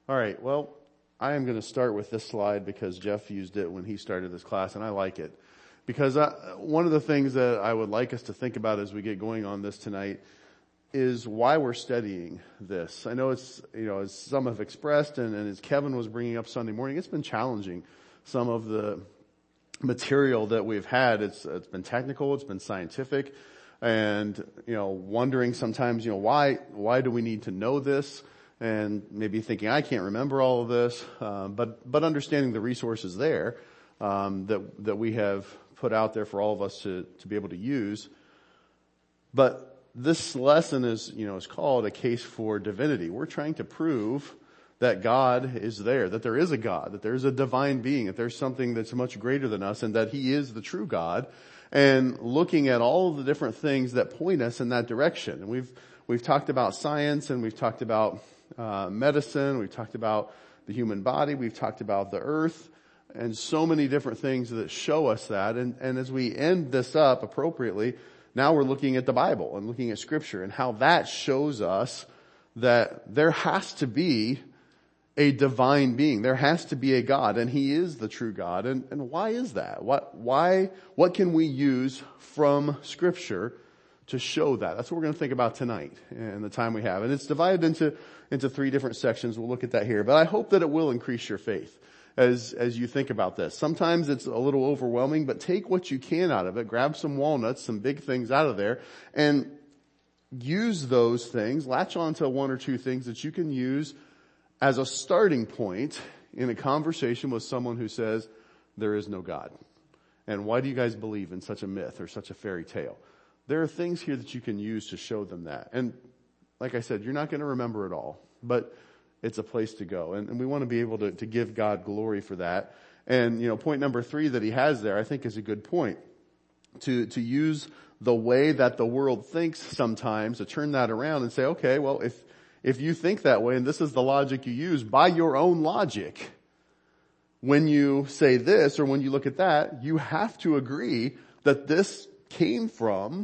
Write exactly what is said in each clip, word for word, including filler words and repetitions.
All right, well, I am going to start with this slide because Jeff used it when he started this class, and I like it. Because I, one of the things that I would like us to think about as we get going on this tonight is why we're studying this. I know it's, you know, as some have expressed, and, and as Kevin was bringing up Sunday morning, it's been challenging. Some of the material that we've had, it's, it's been technical, it's been scientific, and, you know, wondering sometimes, you know, why, why do we need to know this? And maybe thinking, I can't remember all of this, um, but, but understanding the resources there, um, that, that we have put out there for all of us to, to be able to use. But this lesson is, you know, is called A Case for Divinity. We're trying to prove that God is there, that there is a God, that there's a divine being, that there's something that's much greater than us, and that He is the true God. And looking at all of the different things that point us in that direction. And we've, we've talked about science, and we've talked about uh, medicine, we've talked about the human body, we've talked about the earth, and so many different things that show us that. And, and as we end this up appropriately, now we're looking at the Bible and looking at Scripture and how that shows us that there has to be a divine being. There has to be a God, and He is the true God. And, and why is that? What, why, what can we use from Scripture to show that? That's what we're going to think about tonight and the time we have. And it's divided into, into three different sections. We'll look at that here. But I hope that it will increase your faith as, as you think about this. Sometimes it's a little overwhelming, but take what you can out of it. Grab some walnuts, some big things out of there, and use those things. Latch on to one or two things that you can use as a starting point in a conversation with someone who says, there is no God. And why do you guys believe in such a myth or such a fairy tale? There are things here that you can use to show them that. And like I said, you're not going to remember it all, but it's a place to go. And, and we want to be able to, to give God glory for that. And, you know, point number three that he has there, I think is a good point. To, to use the way that the world thinks sometimes, to turn that around and say, okay, well, if, if you think that way, and this is the logic you use, by your own logic, when you say this or when you look at that, you have to agree that this came from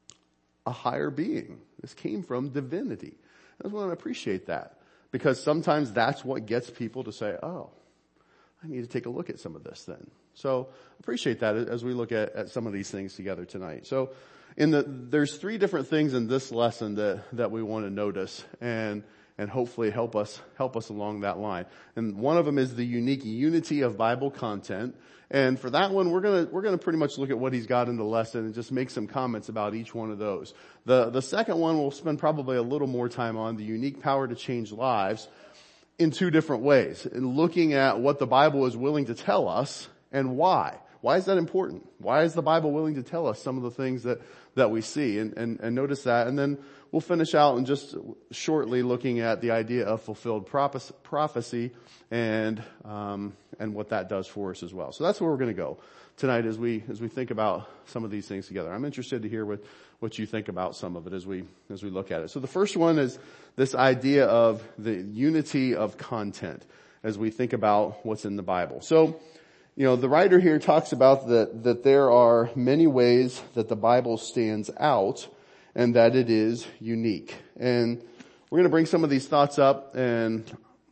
a higher being. This came from divinity. I just want to appreciate that, because sometimes that's what gets people to say, oh, I need to take a look at some of this then. So appreciate that as we look at, at some of these things together tonight. So in the, there's three different things in this lesson that, that we want to notice and, and hopefully help us, help us along that line. And one of them is the unique unity of Bible content. And for that one, we're gonna, we're gonna pretty much look at what he's got in the lesson and just make some comments about each one of those. The, the second one we'll spend probably a little more time on, the unique power to change lives, in two different ways. In looking at what the Bible is willing to tell us and why. Why is that important? Why is the Bible willing to tell us some of the things that, that we see? And, and, and notice that. And then we'll finish out in just shortly looking at the idea of fulfilled prophecy and, um, and what that does for us as well. So that's where we're going to go tonight as we, as we think about some of these things together. I'm interested to hear what, what you think about some of it as we, as we look at it. So the first one is this idea of the unity of content as we think about what's in the Bible. So, you know, the writer here talks about that, that there are many ways that the Bible stands out and that it is unique. And we're going to bring some of these thoughts up, and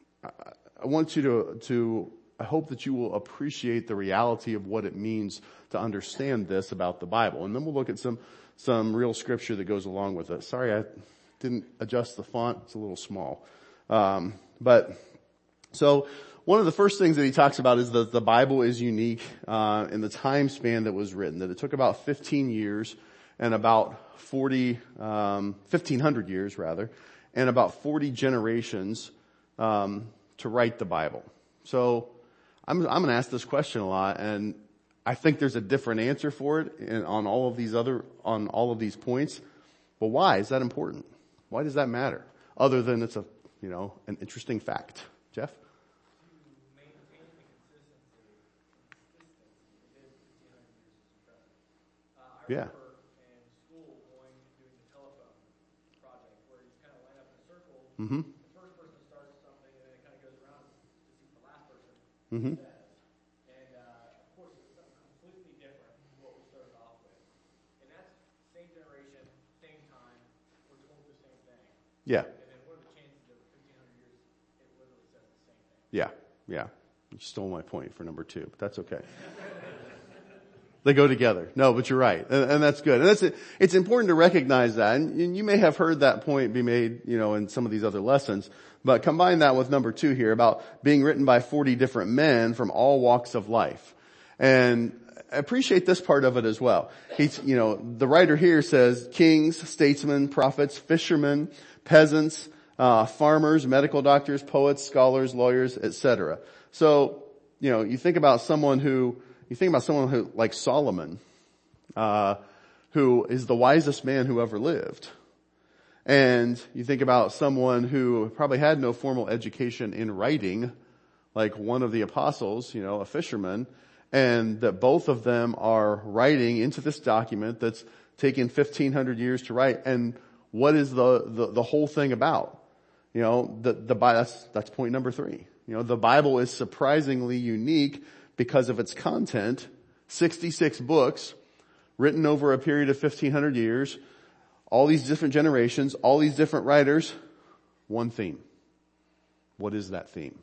I want you to, to, I hope that you will appreciate the reality of what it means to understand this about the Bible. And then we'll look at some, some real scripture that goes along with it. Sorry, I didn't adjust the font. It's a little small. Um, but, so, one of the first things that he talks about is that the Bible is unique uh, in the time span that was written, that it took about fifteen years and about forty, um, fifteen hundred years rather, and about forty generations um, to write the Bible. So I'm, I'm going to ask this question a lot, and I think there's a different answer for it in, on all of these other, on all of these points. But why is that important? Why does that matter? Other than it's a, you know, an interesting fact. Jeff? Yeah. In school, going and doing the telephone project, where you kind of line up in a circle. Mm-hmm. The first person starts something, and then it kind of goes around to see what the last person Mm-hmm. says. And uh, of course, it's something completely different from what we started off with. And that's same generation, same time. We're told the same thing. Yeah. And then what are the chances that fifteen hundred years it literally says the Yeah, yeah. You stole my point for number two, but that's okay. They go together. No, but you're right. And, and that's good. And that's, it's important to recognize that. And, and you may have heard that point be made, you know, in some of these other lessons. But combine that with number two here about being written by forty different men from all walks of life. And I appreciate this part of it as well. He's, you know, the writer here says kings, statesmen, prophets, fishermen, peasants, uh, farmers, medical doctors, poets, scholars, lawyers, et cetera. So, you know, you think about someone who, you think about someone who, like Solomon, uh, who is the wisest man who ever lived. And you think about someone who probably had no formal education in writing, like one of the apostles, you know, a fisherman, and that both of them are writing into this document that's taken fifteen hundred years to write. And what is the, the, the whole thing about? You know, the, the, that's, that's point number three. You know, the Bible is surprisingly unique because of its content. sixty-six books written over a period of fifteen hundred years, all these different generations, all these different writers, one theme. What is that theme?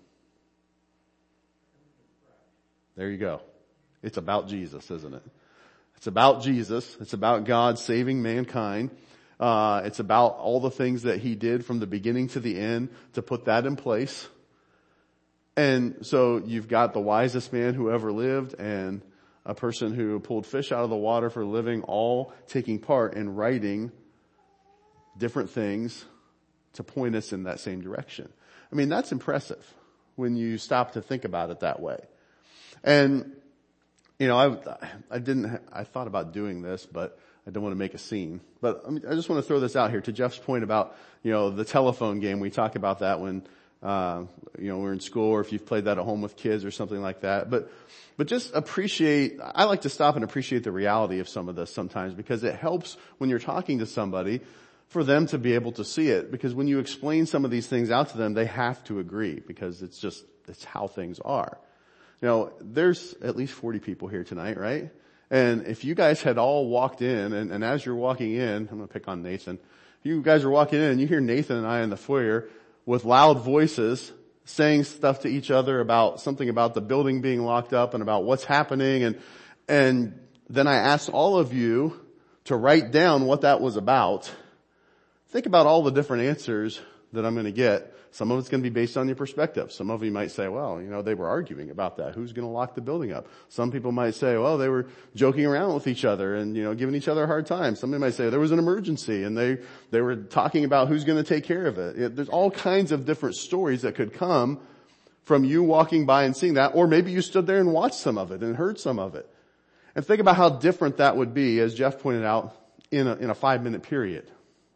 There you go. It's about Jesus, isn't it? It's about Jesus. It's about God saving mankind. Uh, it's about all the things that he did from the beginning to the end to put that in place. And so you've got the wisest man who ever lived and a person who pulled fish out of the water for a living, all taking part in writing different things to point us in that same direction. I mean, that's impressive when you stop to think about it that way. And, you know, I, I didn't, I thought about doing this, but I don't want to make a scene. But I, mean, I just want to throw this out here to Jeff's point about, you know, the telephone game. We talk about that when, uh, you know, we're in school, or if you've played that at home with kids or something like that. But, but just appreciate, I like to stop and appreciate the reality of some of this sometimes, because it helps when you're talking to somebody for them to be able to see it. Because when you explain some of these things out to them, they have to agree, because it's just, it's how things are. You know, there's at least forty people here tonight, right? And if you guys had all walked in, and, and as you're walking in, I'm going to pick on Nathan. You guys are walking in and you hear Nathan and I in the foyer with loud voices saying stuff to each other about something about the building being locked up and about what's happening. And, and then I asked all of you to write down what that was about. Think about all the different answers that I'm going to get. Some of it's going to be based on your perspective. Some of you might say, well, you know, they were arguing about that. Who's going to lock the building up? Some people might say, well, they were joking around with each other and, you know, giving each other a hard time. Somebody might say there was an emergency and they, they were talking about who's going to take care of it. it. There's all kinds of different stories that could come from you walking by and seeing that, or maybe you stood there and watched some of it and heard some of it. And think about how different that would be, as Jeff pointed out, in a, in a five minute period.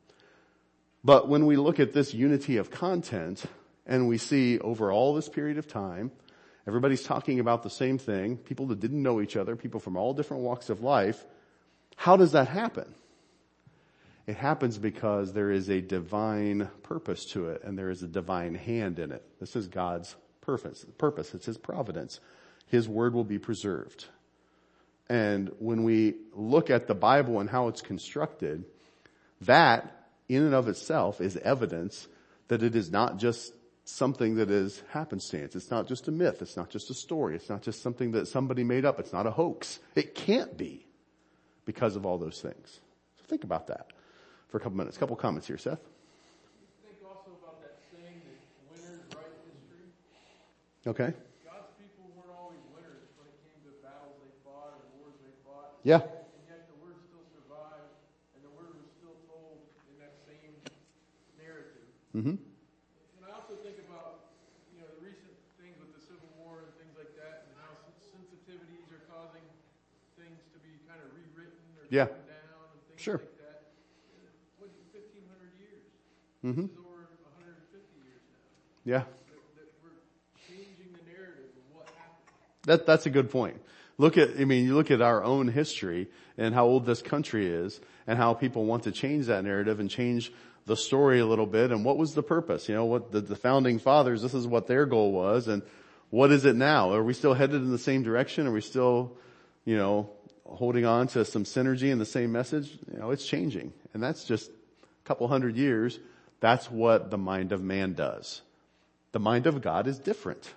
But when we look at this unity of content and we see over all this period of time, everybody's talking about the same thing, people that didn't know each other, people from all different walks of life, how does that happen? It happens because there is a divine purpose to it and there is a divine hand in it. This is God's purpose. Purpose. It's his providence. His word will be preserved. And when we look at the Bible and how it's constructed, that in and of itself is evidence that it is not just something that is happenstance. It's not just a myth. It's not just a story. It's not just something that somebody made up. It's not a hoax. It can't be because of all those things. So think about that for a couple minutes. A couple comments here, Seth. Think also about that saying that winners write history. Okay. God's people weren't always winners when it came to battles they fought or wars they fought. Yeah. And yet the word still survived, and the word was still told in that same narrative. Mm-hmm. And I also think about, you know, the recent things with the Civil War and things like that, and how sensitivities are causing things to be kind of rewritten or Yeah. taken down and things Sure. like that. What, fifteen hundred years? Mm-hmm. This is over one hundred fifty years now. Yeah. That, that we're changing the narrative of what happened. That, that's a good point. Look at, I mean, you look at our own history and how old this country is and how people want to change that narrative and change the story a little bit. And what was the purpose? You know, what the, the founding fathers, this is what their goal was. And what is it now? Are we still headed in the same direction? Are we still, you know, holding on to some synergy in the same message? You know, it's changing. And that's just a couple hundred years. That's what the mind of man does. The mind of God is different.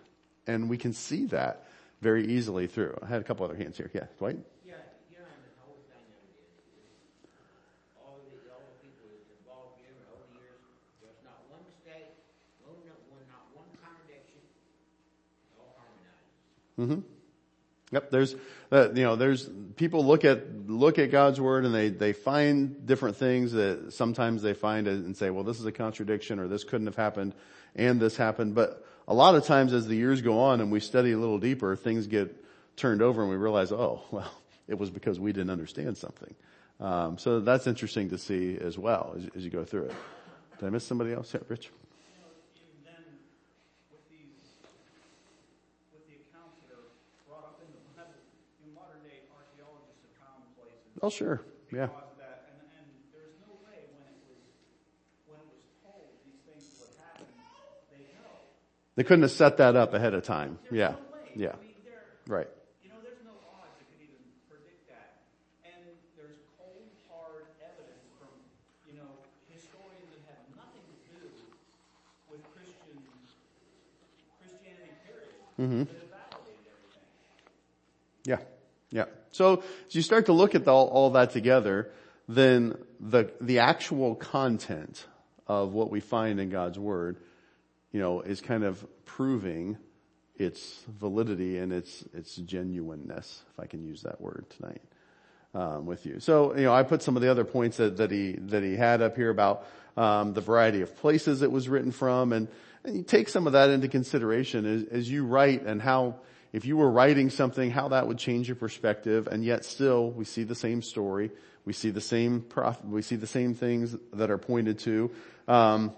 And we can see that very easily through. I had a couple other hands here. Yeah, Dwight? Yeah, you know, and the whole thing of it is, is all the, all the people that's involved here over the years, there's not one mistake, no, no, one, not one contradiction, all harmonized. Mm-hmm. Yep, there's, uh, you know, there's, people look at, look at God's Word and they, they find different things that sometimes they find and say, well, this is a contradiction or this couldn't have happened and this happened. But a lot of times as the years go on and we study a little deeper, things get turned over and we realize, oh, well, it was because we didn't understand something. Um, so that's interesting to see as well as, as you go through it. Did I miss somebody else? Yeah, Rich? Oh, sure. Yeah. Because of that, and, and there's no way when it was when it was told these things would happen, they know. They couldn't have set that up ahead of time. There's Yeah. no way. Yeah. I mean, there, Right. you know, there's no odds that could even predict that. And there's cold, hard evidence from, you know, historians that have nothing to do with Christian Christianity, period, Mm-hmm. that have validated everything. Yeah. Yeah. So as you start to look at the, all, all that together, then the the actual content of what we find in God's Word, you know, is kind of proving its validity and its its genuineness, if I can use that word tonight, um, with you. So, you know, I put some of the other points that, that he that he had up here about um, the variety of places it was written from, and, and you take some of that into consideration as, as you write and how. If you were writing something, how that would change your perspective, and yet still we see the same story, we see the same prof- we see the same things that are pointed to. Um,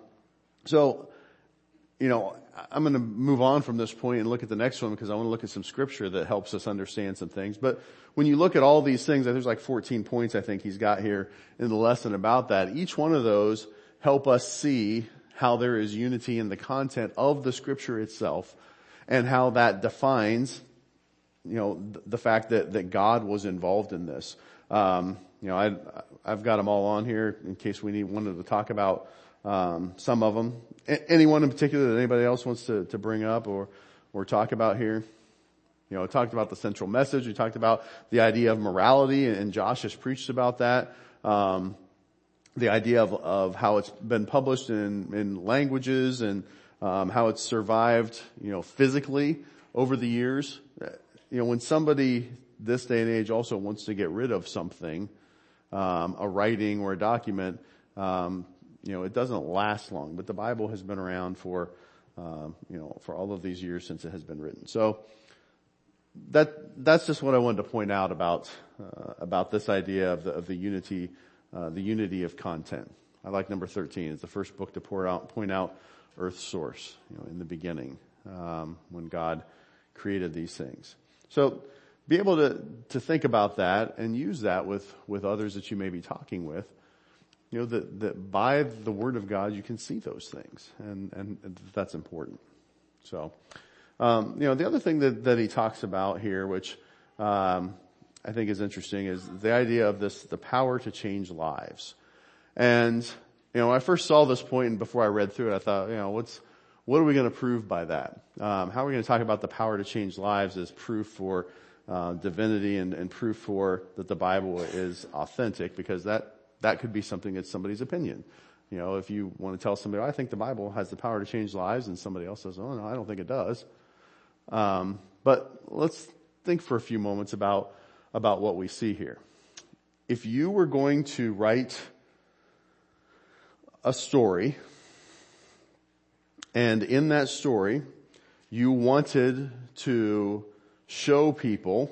so, you know, I'm going to move on from this point and look at the next one because I want to look at some scripture that helps us understand some things. But when you look at all these things, there's like fourteen points I think he's got here in the lesson about that. Each one of those help us see how there is unity in the content of the scripture itself. And how that defines, you know, th- the fact that, that God was involved in this. Um, you know, I, I've got them all on here in case we need wanted to talk about um, some of them. A- anyone in particular that anybody else wants to, to bring up or or talk about here? You know, I talked about the central message. We talked about the idea of morality, and Josh has preached about that. Um, the idea of, of how it's been published in, in languages and Um, how it's survived, you know, physically over the years. You know, when somebody this day and age also wants to get rid of something, um, a writing or a document, um, you know, it doesn't last long. But the Bible has been around for, um, you know, for all of these years since it has been written. So that that's just what I wanted to point out about uh, about this idea of the of the unity, uh, the unity of content. I like number thirteen. It's the first book to pour out, point out. Earth's source, you know, in the beginning, um, when God created these things. So be able to, to think about that and use that with, with others that you may be talking with, you know, that, that by the Word of God, you can see those things. And, and, and that's important. So, um, you know, the other thing that, that he talks about here, which, um, I think is interesting is the idea of this, the power to change lives. And, You know, when I first saw this point and before I read through it, I thought, you know, what's, what are we going to prove by that? Um, how are we going to talk about the power to change lives as proof for, uh, divinity and, and proof for that the Bible is authentic? Because that, that could be something that's somebody's opinion. You know, if you want to tell somebody, oh, I think the Bible has the power to change lives, and somebody else says, oh no, I don't think it does. Um, but let's think for a few moments about, about what we see here. If you were going to write a story, and in that story, you wanted to show people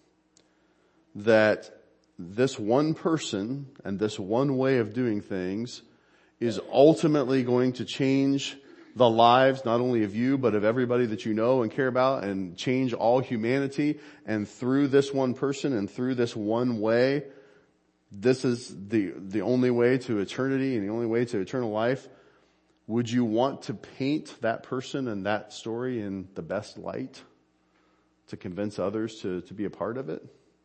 that this one person and this one way of doing things is ultimately going to change the lives not only of you, but of everybody that you know and care about, and change all humanity, and through this one person and through this one way, this is the, the only way to eternity and the only way to eternal life. Would you want to paint that person and that story in the best light to convince others to, to be a part of it?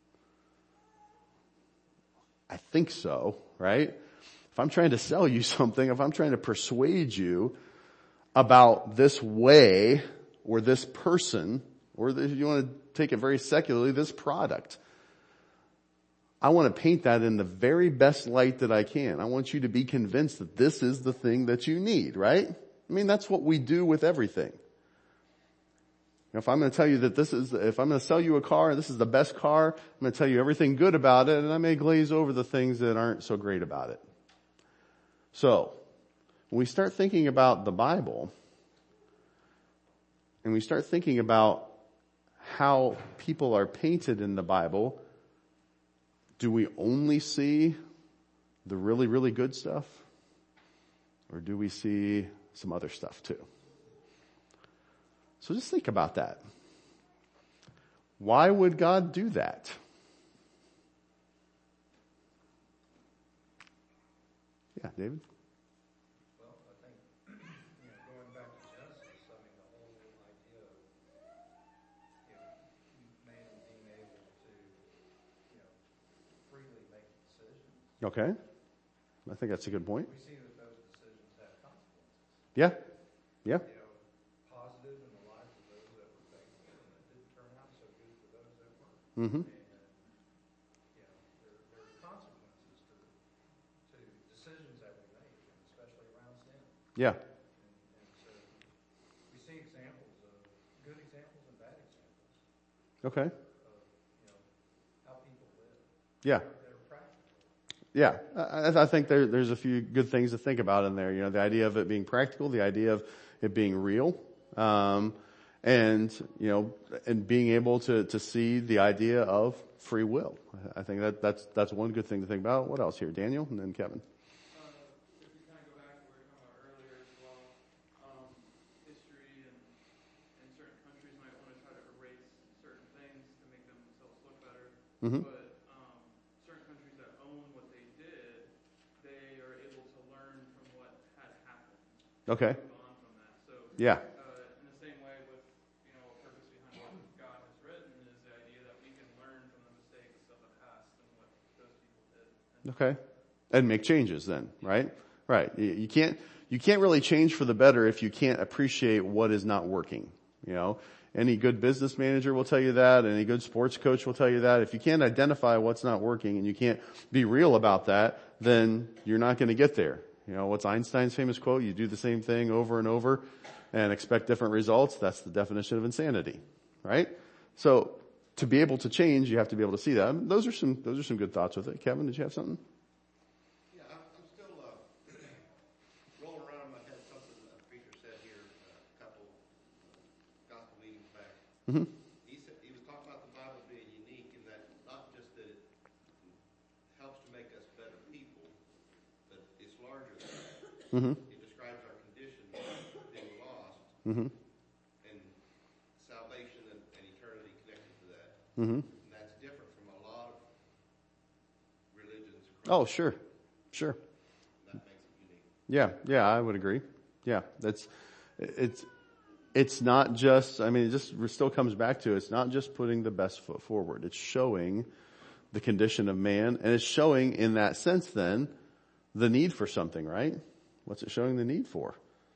I think so, right? If I'm trying to sell you something, if I'm trying to persuade you about this way or this person, or if you want to take it very secularly, this product. I want to paint that in the very best light that I can. I want you to be convinced that this is the thing that you need, right? I mean, that's what we do with everything. If I'm going to tell you that this is, if I'm going to sell you a car and this is the best car, I'm going to tell you everything good about it, and I may glaze over the things that aren't so great about it. So, when we start thinking about the Bible, and we start thinking about how people are painted in the Bible, do we only see the really, really good stuff? Or do we see some other stuff too? So just think about that. Why would God do that? Yeah, David? Well, I think, you know, going back to Genesis, I mean, the whole idea of, you know, man being able to, you know, freely make decisions. Okay. I think that's a good point. We see that those decisions have consequences. Yeah. Yeah. You know, positive in the lives of those that were faithful, and it didn't turn out so good for those that weren't. Mm-hmm. And, you know, there, there are consequences to, to decisions that we make, and especially around sin. Yeah. And, and so we see examples of good examples and bad examples Okay. of, you know, how people live. Yeah. They're practical. Yeah. I, I think there, there's a few good things to think about in there. You know, the idea of it being practical, the idea of it being real, um, and, you know, and being able to, to see the idea of free will. I think that, that's, that's one good thing to think about. What else here? Daniel and then Kevin. Uh, if we kind of go back to what we were talking about earlier as well, um, history and, and certain countries might want to try to erase certain things to make themselves look better. Mm-hmm. But um, certain countries that own what they did, they are able to learn from what had happened. Okay. Move on from that. So Yeah. uh, in the same way with, you know, a purpose behind what God has written is the idea that we can learn from the mistakes of the past and what those people did. And Okay. And make changes then, right? Right. You, you can't, you can't really change for the better if you can't appreciate what is not working. You know, any good business manager will tell you that. Any good sports coach will tell you that. If you can't identify what's not working and you can't be real about that, then you're not going to get there. You know, what's Einstein's famous quote? You do the same thing over and over and expect different results. That's the definition of insanity, right? So to be able to change, you have to be able to see that. I mean, those are some, those are some good thoughts with it. Kevin, did you have something? Yeah, I'm, I'm still uh, rolling around in my head something that a preacher said here uh, a couple uh, gospel meetings back. Mm-hmm. He said he was talking about the Bible being unique in that not just that it helps to make us better people, but it's larger than that. Mm-hmm. It describes our condition being lost Mm-hmm. and salvation and, and eternity connected to that. Mm-hmm. And that's different from a lot of religions across Oh, sure. Sure. and that makes it unique. Yeah. Yeah, I would agree. Yeah. That's, it's, it's not just, I mean, it just still comes back to, it's not just putting the best foot forward. It's showing the condition of man, and it's showing in that sense then the need for something, right? What's it showing the need for?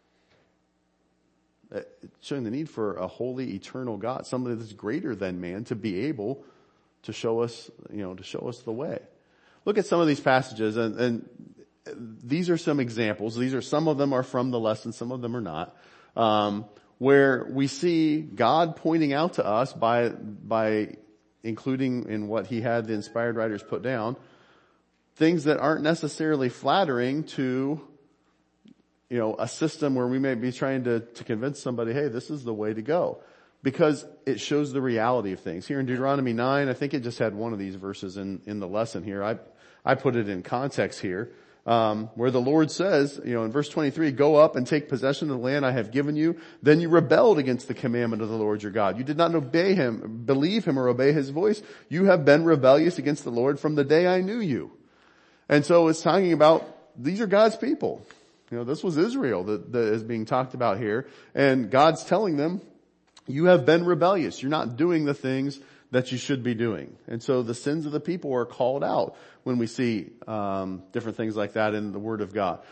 It's showing the need for a holy, eternal God, somebody that's greater than man, to be able to show us, you know, to show us the way. Look at some of these passages, and, and these are some examples. These are, some of them are from the lesson, some of them are not, um, where we see God pointing out to us by, by including in what he had the inspired writers put down, things that aren't necessarily flattering to, you know, a system where we may be trying to, to convince somebody, hey, this is the way to go. Because it shows the reality of things. Here in Deuteronomy nine, I think it just had one of these verses in, in the lesson here. I, I put it in context here, um, where the Lord says, you know, in verse twenty-three, go up and take possession of the land I have given you. Then you rebelled against the commandment of the Lord your God. You did not obey him, believe him, or obey his voice. You have been rebellious against the Lord from the day I knew you. And so it's talking about, these are God's people. You know, this was Israel that, that is being talked about here. And God's telling them, you have been rebellious. You're not doing the things that you should be doing. And so the sins of the people are called out when we see um, different things like that in the Word of God.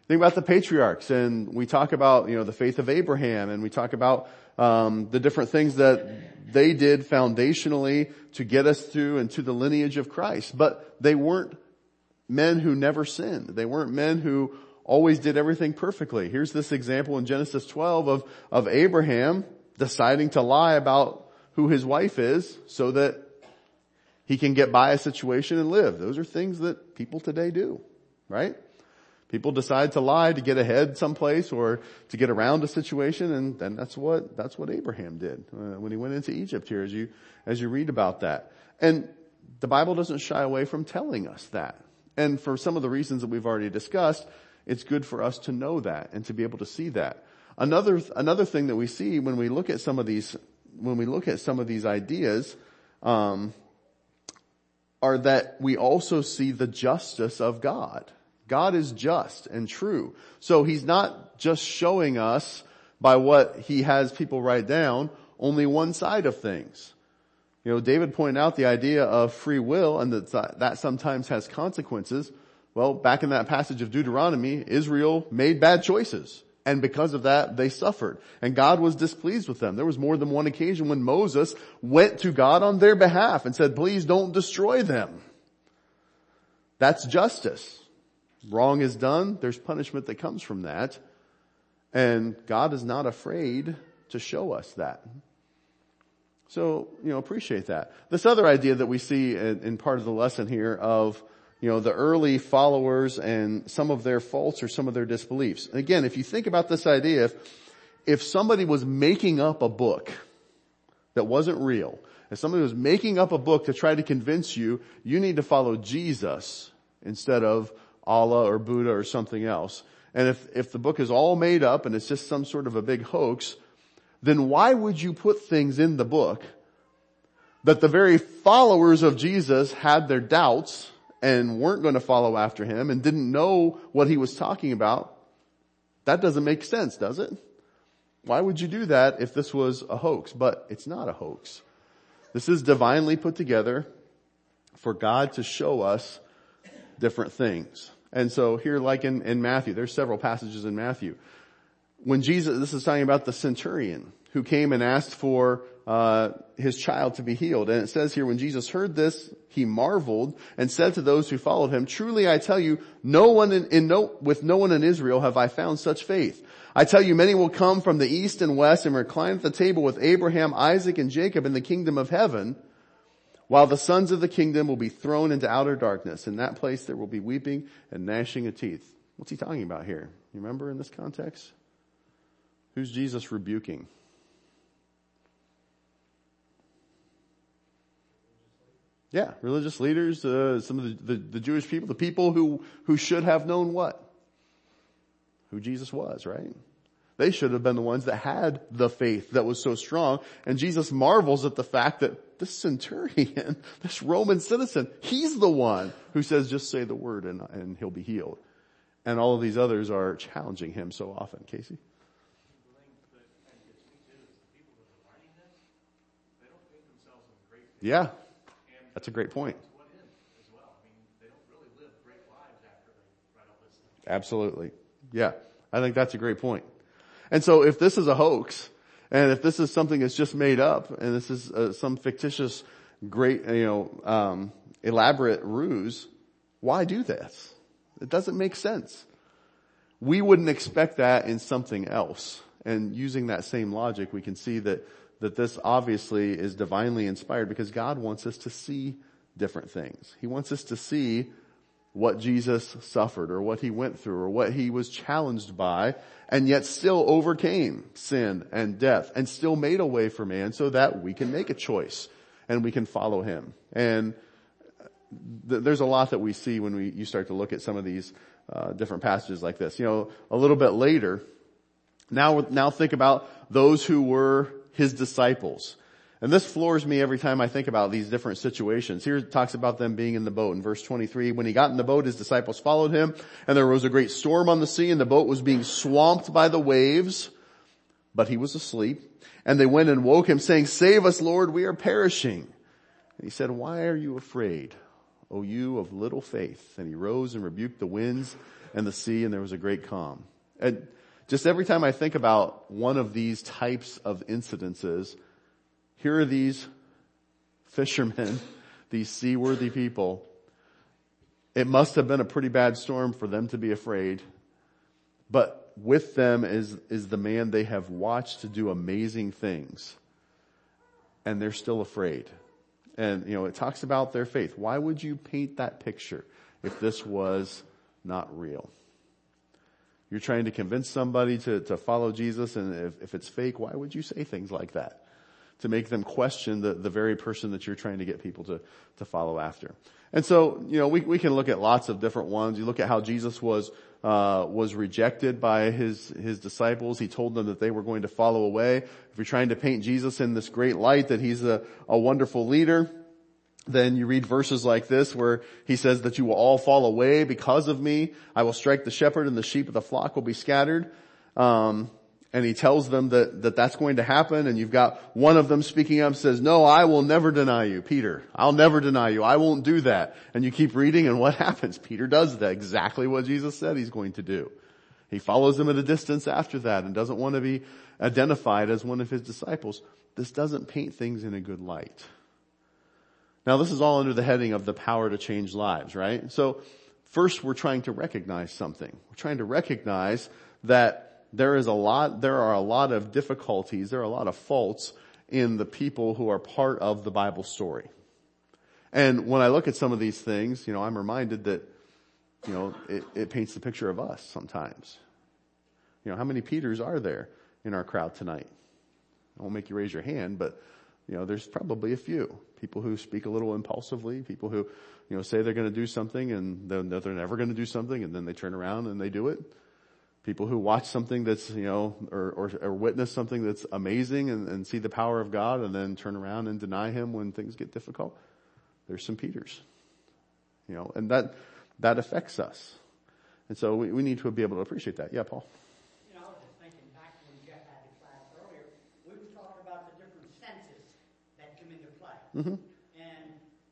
Think about the patriarchs, and we talk about, you know, the faith of Abraham, and we talk about um, the different things that they did foundationally to get us through and to the lineage of Christ. But they weren't men who never sinned. They weren't men who always did everything perfectly. Here's this example in Genesis twelve of, of Abraham deciding to lie about who his wife is so that he can get by a situation and live. Those are things that people today do, right? People decide to lie to get ahead someplace or to get around a situation, and then that's what, that's what Abraham did uh, when he went into Egypt here, as you, as you read about that. And the Bible doesn't shy away from telling us that. And for some of the reasons that we've already discussed, it's good for us to know that and to be able to see that. Another, another thing that we see when we look at some of these, when we look at some of these ideas, um, are that we also see the justice of God. God is just and true. So he's not just showing us by what he has people write down only one side of things. You know, David pointed out the idea of free will and that that sometimes has consequences. Well, back in that passage of Deuteronomy, Israel made bad choices. And because of that, they suffered. And God was displeased with them. There was more than one occasion when Moses went to God on their behalf and said, please don't destroy them. That's justice. Wrong is done. There's punishment that comes from that. And God is not afraid to show us that. So, you know, appreciate that. This other idea that we see in, in part of the lesson here of, you know, the early followers and some of their faults or some of their disbeliefs. And again, if you think about this idea, if, if somebody was making up a book that wasn't real, if somebody was making up a book to try to convince you, you need to follow Jesus instead of Allah or Buddha or something else. And if, if the book is all made up and it's just some sort of a big hoax, then why would you put things in the book that the very followers of Jesus had their doubts and weren't going to follow after him and didn't know what he was talking about? That doesn't make sense, does it? Why would you do that if this was a hoax? But it's not a hoax. This is divinely put together for God to show us different things. And so here, like in, in Matthew, there's several passages in Matthew. When Jesus, this is talking about the centurion who came and asked for uh his child to be healed. And it says here, when Jesus heard this, he marveled and said to those who followed him, truly I tell you, no one in, in no, with no one in Israel have I found such faith. I tell you, many will come from the east and west and recline at the table with Abraham, Isaac, and Jacob in the kingdom of heaven, while the sons of the kingdom will be thrown into outer darkness. In that place there will be weeping and gnashing of teeth. What's he talking about here? You remember in this context? Who's Jesus rebuking? Yeah, religious leaders, uh, some of the, the, the Jewish people, the people who, who should have known what? Who Jesus was, right? They should have been the ones that had the faith that was so strong. And Jesus marvels at the fact that this centurion, this Roman citizen, he's the one who says, just say the word and, and he'll be healed. And all of these others are challenging him so often. Casey? Yeah, that's a great point. Absolutely. Yeah, I think that's a great point. And so if this is a hoax, and if this is something that's just made up, and this is uh, some fictitious, great, you know, um, elaborate ruse, why do this? It doesn't make sense. We wouldn't expect that in something else. And using that same logic, we can see that that this obviously is divinely inspired because God wants us to see different things. He wants us to see what Jesus suffered or what he went through or what he was challenged by and yet still overcame sin and death and still made a way for man so that we can make a choice and we can follow him. And th- there's a lot that we see when we you start to look at some of these uh, different passages like this. You know, a little bit later, now now think about those who were his disciples. And this floors me every time I think about these different situations. Here it talks about them being in the boat in verse twenty-three. When he got in the boat, his disciples followed him, and there arose a great storm on the sea, and the boat was being swamped by the waves. But he was asleep. And they went and woke him, saying, "Save us, Lord, we are perishing." And he said, "Why are you afraid, O you of little faith?" And he rose and rebuked the winds and the sea, and there was a great calm. And just every time I think about one of these types of incidences, here are these fishermen, these seaworthy people. It must have been a pretty bad storm for them to be afraid. But with them is, is the man they have watched to do amazing things. And they're still afraid. And, you know, it talks about their faith. Why would you paint that picture if this was not real? You're trying to convince somebody to, to follow Jesus, and if, if it's fake, why would you say things like that? To make them question the, the very person that you're trying to get people to, to follow after. And so, you know, we, we can look at lots of different ones. You look at how Jesus was, uh, was rejected by his, his disciples. He told them that they were going to follow away. If you're trying to paint Jesus in this great light, that he's a, a wonderful leader, then you read verses like this where he says that you will all fall away because of me. I will strike the shepherd and the sheep of the flock will be scattered. Um, and he tells them that, that that's going to happen. And you've got one of them speaking up, says, no, I will never deny you, Peter. I'll never deny you. I won't do that. And you keep reading, and what happens? Peter does that, exactly what Jesus said he's going to do. He follows him at a distance after that and doesn't want to be identified as one of his disciples. This doesn't paint things in a good light. Now, this is all under the heading of the power to change lives, right? So first, we're trying to recognize something. We're trying to recognize that there is a lot, there are a lot of difficulties, there are a lot of faults in the people who are part of the Bible story. And when I look at some of these things, you know, I'm reminded that, you know, it, it paints the picture of us sometimes. You know, how many Peters are there in our crowd tonight? I won't make you raise your hand, but you know, there's probably a few people who speak a little impulsively, people who, you know, say they're going to do something and they're, they're never going to do something, and then they turn around and they do it. People who watch something that's, you know, or, or, or witness something that's amazing and, and see the power of God and then turn around and deny him when things get difficult. There's some Peters, you know, and that, that affects us. And so we, we need to be able to appreciate that. Yeah, Paul? You know, I was just thinking back when Jeff had the class earlier, we were talking about the different senses that come into play. Mm-hmm. And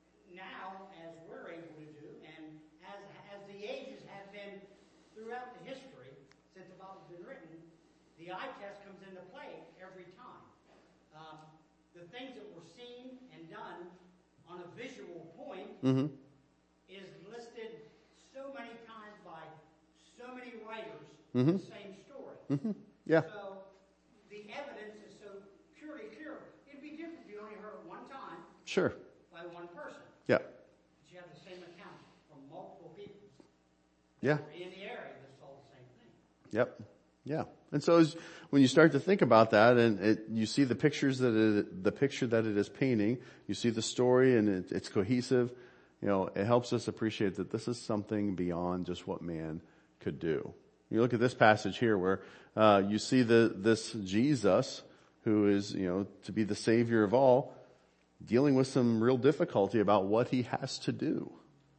now, as we're able to do, and as, as the ages have been throughout the history, since the Bible's been written, the eye test comes into play every time. Um, the things that were seen and done on a visual point Mm-hmm. is listed so many times by so many writers, Mm-hmm. the same story. Mm-hmm. Yeah. So the evidence is so purely pure. It'd be different if you only heard it one time Sure. by one person. Yeah. But you have the same account from multiple people Yeah. who are in the area that saw the same thing. Yep. Yeah. And so as, when you start to think about that, and it, you see the pictures that it, the picture that it is painting, you see the story and it, it's cohesive, you know, it helps us appreciate that this is something beyond just what man could do. You look at this passage here where, uh, you see the, this Jesus who is, you know, to be the Savior of all, dealing with some real difficulty about what he has to do.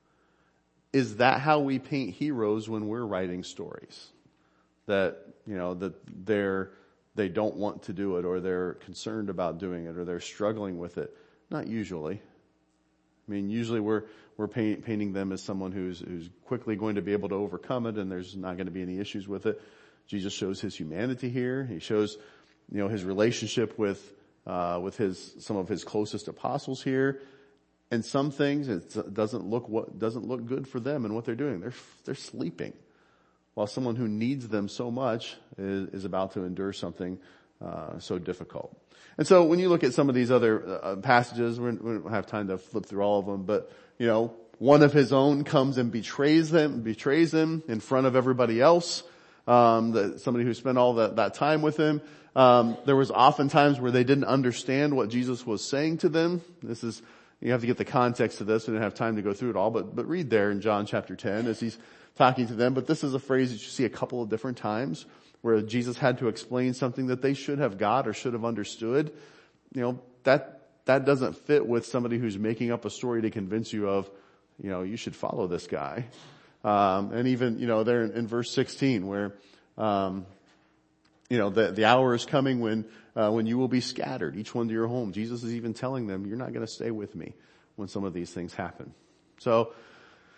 Is that how we paint heroes when we're writing stories? That, you know, that they're, they don't want to do it, or they're concerned about doing it, or they're struggling with it. Not usually. I mean, usually we're, we're paint, painting them as someone who's, who's quickly going to be able to overcome it, and there's not going to be any issues with it. Jesus shows his humanity here. He shows, you know, his relationship with, uh, with his, some of his closest apostles here. And some things, it doesn't look what, doesn't look good for them and what they're doing. They're, they're sleeping. While someone who needs them so much is, is about to endure something uh, so difficult. And so when you look at some of these other uh, passages, we don't have time to flip through all of them, but, you know, one of his own comes and betrays them, betrays him in front of everybody else, um, the, somebody who spent all that, that time with him. Um, there was often times where they didn't understand what Jesus was saying to them. This is, you have to get the context of this. We don't have time to go through it all, but, but read there in John chapter ten as he's talking to them. But this is a phrase that you see a couple of different times where Jesus had to explain something that they should have got or should have understood. You know, that, that doesn't fit with somebody who's making up a story to convince you of, you know, you should follow this guy. Um, and even, you know, there in, in verse sixteen where, um, you know, the, the hour is coming when, uh, when you will be scattered, each one to your home. Jesus is even telling them, you're not going to stay with me when some of these things happen. So,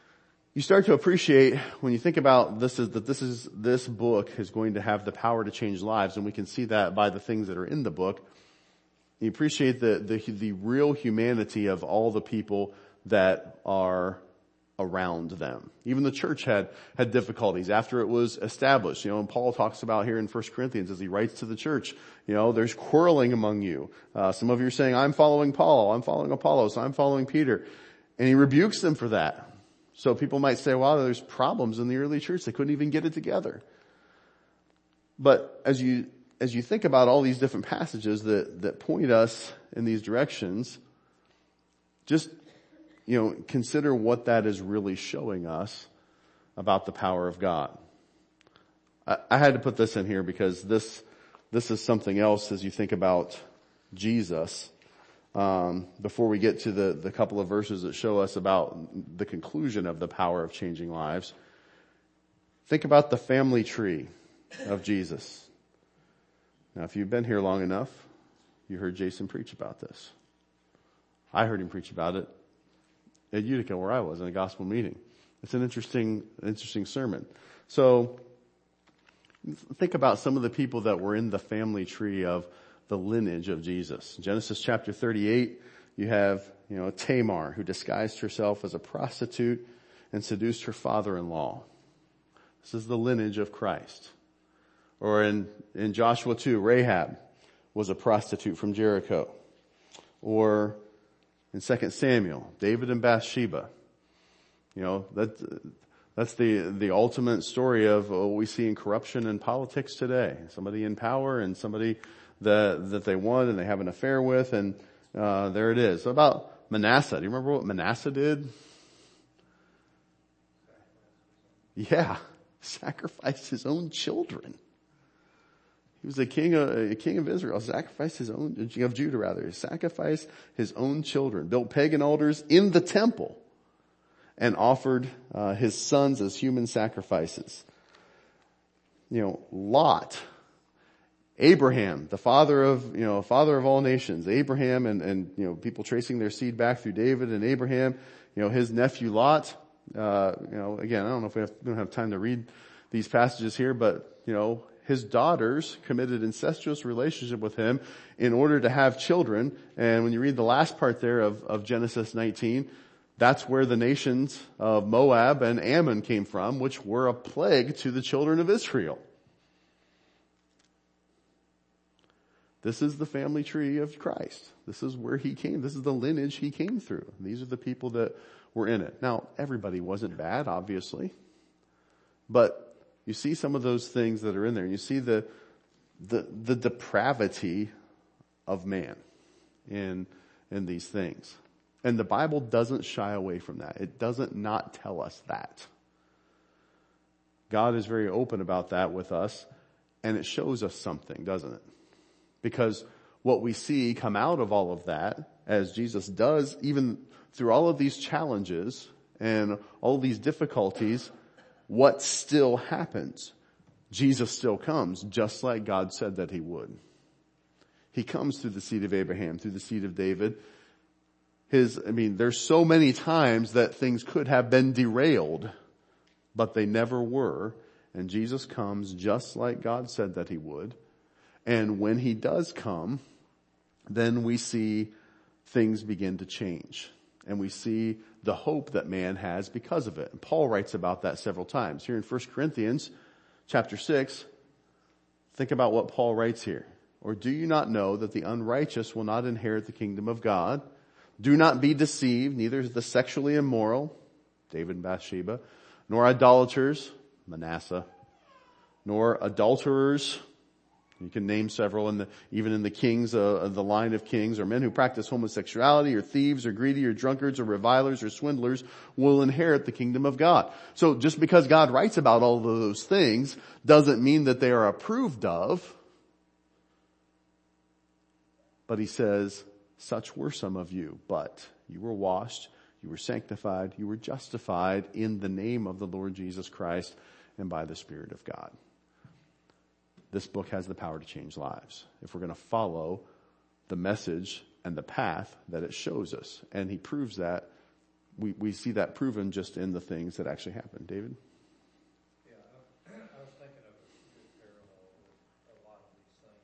you start to appreciate when you think about this is that this is, this book is going to have the power to change lives, and we can see that by the things that are in the book. You appreciate the, the, the real humanity of all the people that are around them. Even the church had, had difficulties after it was established. You know, and Paul talks about here in First Corinthians as he writes to the church, you know, there's quarreling among you. Uh, some of you are saying, I'm following Paul, I'm following Apollos, I'm following Peter. And he rebukes them for that. So people might say, wow, there's problems in the early church. They couldn't even get it together. But as you, as you think about all these different passages that, that point us in these directions, just, you know, consider what that is really showing us about the power of God. I, I had to put this in here because this, this is something else as you think about Jesus. Um, before we get to the, the couple of verses that show us about the conclusion of the power of changing lives, think about the family tree of Jesus. Now, if you've been here long enough, you heard Jason preach about this. I heard him preach about it at Utica where I was in a gospel meeting. It's an interesting, interesting sermon. So think about some of the people that were in the family tree of the lineage of Jesus. Genesis chapter thirty-eight, you have, you know, Tamar, who disguised herself as a prostitute and seduced her father-in-law. This is the lineage of Christ. Or in, in Joshua two, Rahab was a prostitute from Jericho. Or in Second Samuel, David and Bathsheba. You know, that, that's the, the ultimate story of what we see in corruption in politics today. Somebody in power and somebody that, that they want and they have an affair with, and, uh, there it is. So about Manasseh. Do you remember what Manasseh did? Yeah. Sacrificed his own children. He was a king of, a king of Israel, sacrificed his own, of Judah rather, he sacrificed his own children, built pagan altars in the temple, and offered, uh, his sons as human sacrifices. You know, Lot, Abraham, the father of, you know, father of all nations, Abraham and, and, you know, people tracing their seed back through David and Abraham, you know, his nephew Lot, uh, you know, again, I don't know if we, have, we don't have time to read these passages here, but, you know, his daughters committed incestuous relationship with him in order to have children. And when you read the last part there of, of Genesis nineteen, that's where the nations of Moab and Ammon came from, which were a plague to the children of Israel. This is the family tree of Christ. This is where he came. This is the lineage he came through. These are the people that were in it. Now, everybody wasn't bad, obviously. But you see some of those things that are in there. You see the, the, the depravity of man in, in these things. And the Bible doesn't shy away from that. It doesn't not tell us that. God is very open about that with us, and it shows us something, doesn't it? Because what we see come out of all of that, as Jesus does, even through all of these challenges and all of these difficulties, what still happens? Jesus still comes, just like God said that he would. He comes through the seed of Abraham, through the seed of David. His, I mean, there's so many times that things could have been derailed, but they never were. And Jesus comes just like God said that he would. And when he does come, then we see things begin to change. And we see the hope that man has because of it. And Paul writes about that several times. Here in First Corinthians chapter six, think about what Paul writes here. Or do you not know that the unrighteous will not inherit the kingdom of God? Do not be deceived, neither the sexually immoral, David and Bathsheba, nor idolaters, Manasseh, nor adulterers. You can name several in the, even in the kings, uh, the line of kings, or men who practice homosexuality, or thieves, or greedy, or drunkards, or revilers, or swindlers will inherit the kingdom of God. So just because God writes about all of those things doesn't mean that they are approved of. But he says, such were some of you, but you were washed, you were sanctified, you were justified in the name of the Lord Jesus Christ and by the Spirit of God. This book has the power to change lives if we're going to follow the message and the path that it shows us. And he proves that we, we see that proven just in the things that actually happen. David? Yeah, I, I was thinking of a good parallel with a lot of these things.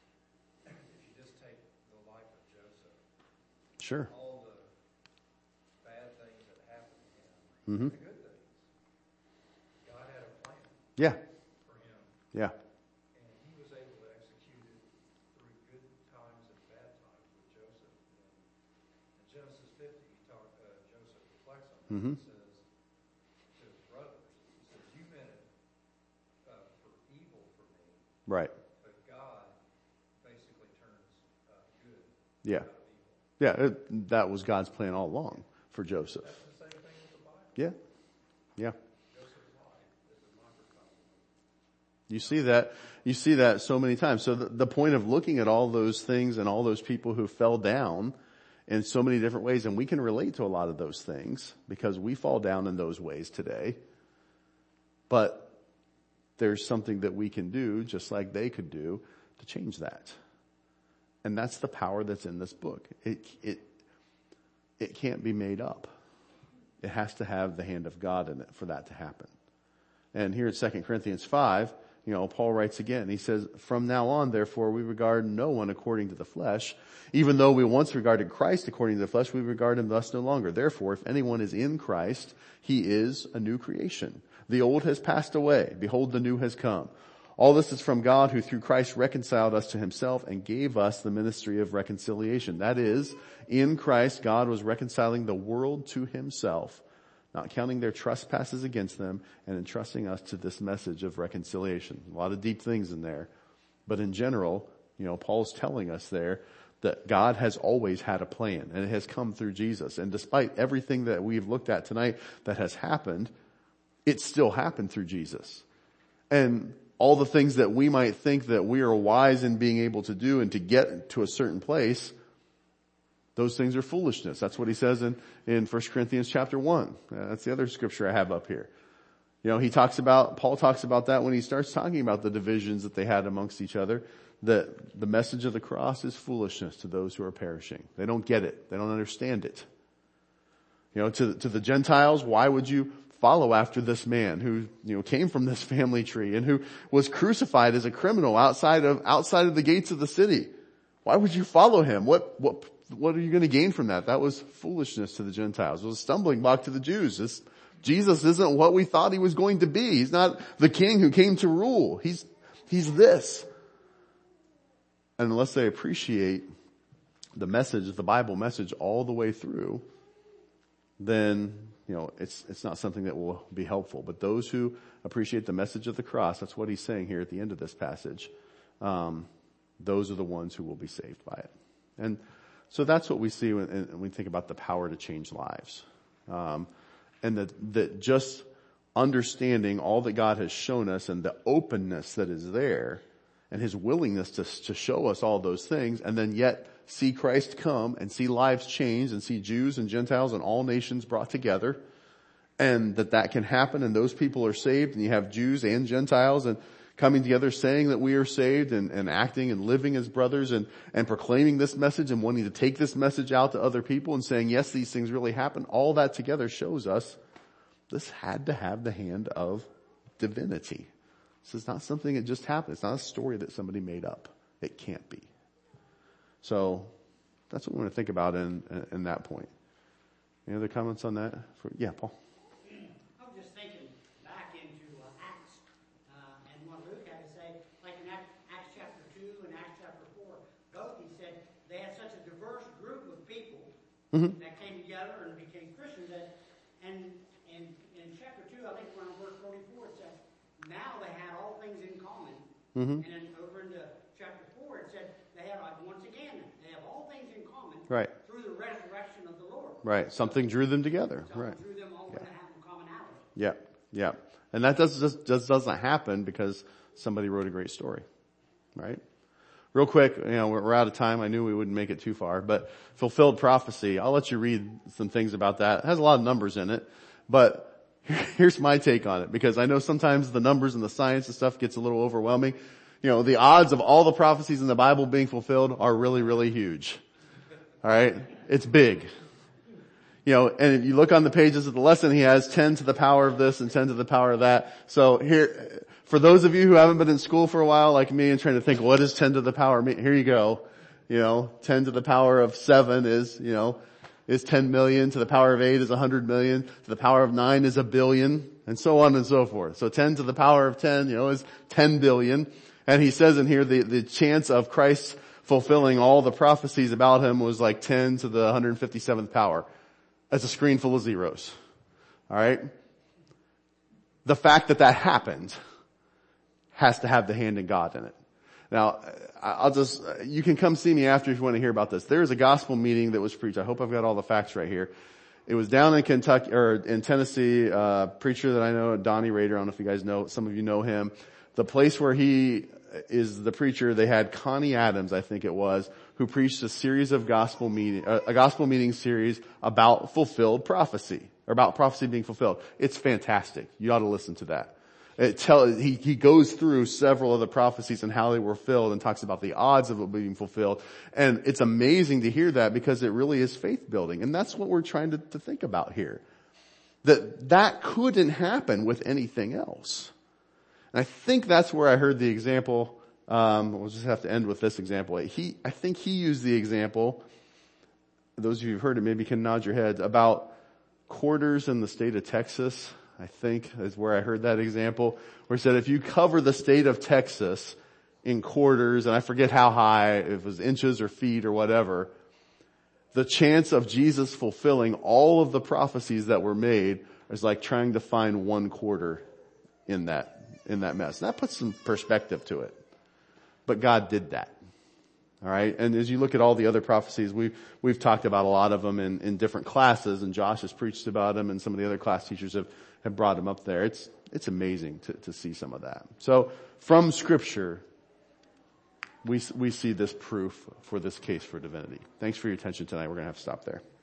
If you just take the life of Joseph, Sure. all the bad things that happened to him, Mm-hmm. the good things, God had a plan Yeah. for him, Yeah. and he was able to execute it through good times and bad times with Joseph. And in Genesis fifty, he talk, uh, Joseph reflects on that. Mhm. He says to his brothers, he says, "You meant it uh, for evil for me, Right. but God basically turns uh, good Yeah. out of evil." Yeah. It, that was God's plan all along for Joseph. That's the same thing with the Bible. Yeah. Yeah. Joseph's life is a microcosm of You see that, you see that so many times. So the, the point of looking at all those things and all those people who fell down in so many different ways, and we can relate to a lot of those things because we fall down in those ways today. But there's something that we can do just like they could do to change that. And that's the power that's in this book. It, it, it can't be made up. It has to have the hand of God in it for that to happen. And here in Second Corinthians five, you know, Paul writes again, he says, "From now on, therefore, we regard no one according to the flesh. Even though we once regarded Christ according to the flesh, we regard him thus no longer. Therefore, if anyone is in Christ, he is a new creation. The old has passed away. Behold, the new has come. All this is from God, who through Christ reconciled us to himself and gave us the ministry of reconciliation." That is, in Christ, God was reconciling the world to himself, not counting their trespasses against them, and entrusting us to this message of reconciliation. A lot of deep things in there. But in general, you know, Paul's telling us there that God has always had a plan, and it has come through Jesus. And despite everything that we've looked at tonight that has happened, it still happened through Jesus. And all the things that we might think that we are wise in being able to do and to get to a certain place, those things are foolishness. That's what he says in, in First Corinthians chapter one. Uh, that's the other scripture I have up here. You know, he talks about, Paul talks about that when he starts talking about the divisions that they had amongst each other, that the message of the cross is foolishness to those who are perishing. They don't get it. They don't understand it. You know, to, to the Gentiles, why would you follow after this man who, you know, came from this family tree and who was crucified as a criminal outside of, outside of the gates of the city? Why would you follow him? What, what, what are you going to gain from that? That was foolishness to the Gentiles. It was a stumbling block to the Jews. This, Jesus isn't what we thought he was going to be. He's not the king who came to rule. He's, he's this. And unless they appreciate the message, the Bible message all the way through, then, you know, it's, it's not something that will be helpful. But those who appreciate the message of the cross, that's what he's saying here at the end of this passage, um, those are the ones who will be saved by it. And so that's what we see when, when we think about the power to change lives. Um, and that, that just understanding all that God has shown us and the openness that is there and his willingness to, to show us all those things, and then yet see Christ come and see lives changed and see Jews and Gentiles and all nations brought together, and that that can happen and those people are saved, and you have Jews and Gentiles and coming together saying that we are saved and, and acting and living as brothers and, and proclaiming this message and wanting to take this message out to other people and saying, yes, these things really happen. All that together shows us this had to have the hand of divinity. This is not something that just happened. It's not a story that somebody made up. It can't be. So that's what we want to think about in, in that point. Any other comments on that? For, yeah, Paul. I was just thinking back into uh, Acts uh, and what Luke had to say, like in Acts, Acts chapter two and Acts chapter four, both he said they had such a diverse group of people Mm-hmm. that came together and became Christians. That, and in, in chapter two, I think around verse forty-four, it says, now they had all things in common. Mm-hmm. And then over into chapter four, it said they have, like, once again, they have all things in common Right. through the resurrection of the Lord. Right. Something drew them together. Something Right. drew them all to have a commonality. Yeah. Yeah. And that does, just, just doesn't happen because somebody wrote a great story. Right? Real quick, you know, we're, we're out of time. I knew we wouldn't make it too far, but fulfilled prophecy. I'll let you read some things about that. It has a lot of numbers in it, but here's my take on it, because I know sometimes the numbers and the science and stuff gets a little overwhelming. You know, the odds of all the prophecies in the Bible being fulfilled are really, really huge. All right? It's big. You know, and if you look on the pages of the lesson, he has ten to the power of this and ten to the power of that. So here, for those of you who haven't been in school for a while like me and trying to think, what does ten to the power mean? Here you go. You know, ten to the power of seven is, you know, is ten million. To the power of eight is one hundred million. To the power of nine is a billion, and so on and so forth. So ten to the power of ten, you know, is ten billion. And he says in here the, the chance of Christ fulfilling all the prophecies about him was like ten to the one hundred fifty-seventh power. That's a screen full of zeros. Alright? The fact that that happened has to have the hand of God in it. Now, I'll just, you can come see me after if you want to hear about this. There is a gospel meeting that was preached. I hope I've got all the facts right here. It was down in Kentucky, or in Tennessee, uh, preacher that I know, Donnie Rader. I don't know if you guys know, some of you know him. The place where he is the preacher, they had Connie Adams, I think it was, who preached a series of gospel meeting, a gospel meeting series about fulfilled prophecy, or about prophecy being fulfilled. It's fantastic. You ought to listen to that. It tell, he, he goes through several of the prophecies and how they were filled and talks about the odds of it being fulfilled. And it's amazing to hear that because it really is faith building. And that's what we're trying to, to think about here. That that couldn't happen with anything else. And I think that's where I heard the example, um, we'll just have to end with this example. He, I think he used the example, those of you who've heard it maybe can nod your heads, about quarters in the state of Texas. I think is where I heard that example, where it said if you cover the state of Texas in quarters, and I forget how high, if it was inches or feet or whatever, the chance of Jesus fulfilling all of the prophecies that were made is like trying to find one quarter in that, in that mess. And that puts some perspective to it. But God did that. All right. And as you look at all the other prophecies, we've, we've talked about a lot of them in, in different classes, and Josh has preached about them, and some of the other class teachers have, have brought them up there. It's, it's amazing to, to see some of that. So from Scripture, we, we see this proof for this case for divinity. Thanks for your attention tonight. We're going to have to stop there.